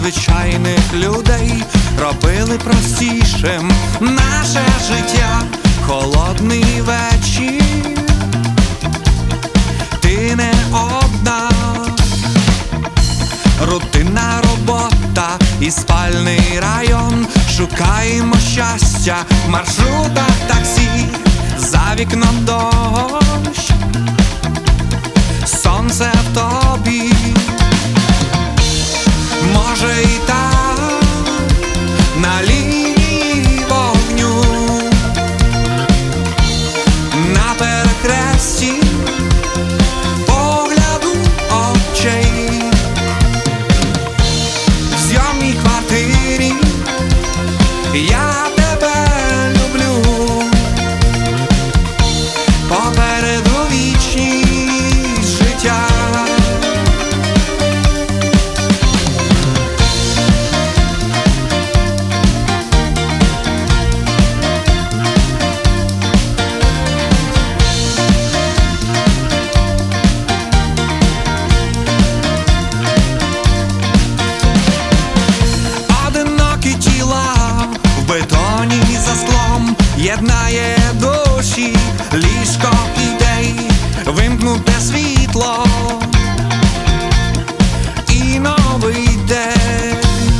незвичайних людей робили простішим наше життя. Холодний вечір, ти не одна, рутинна робота і спальний район. Шукаємо щастя в маршрутах таксі, за вікном дощ, сонце в тобі. Може і так, на лінії вогню, на перехресті погляду очей, в зйомній квартирі я тебе люблю, попереду вічність життя. Бетоні за склом єднає душі, ліжко ідей, вимкнуте світло і новий день.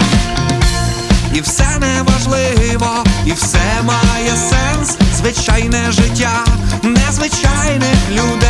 І все неважливо, і все має сенс. Звичайне життя незвичайних людей.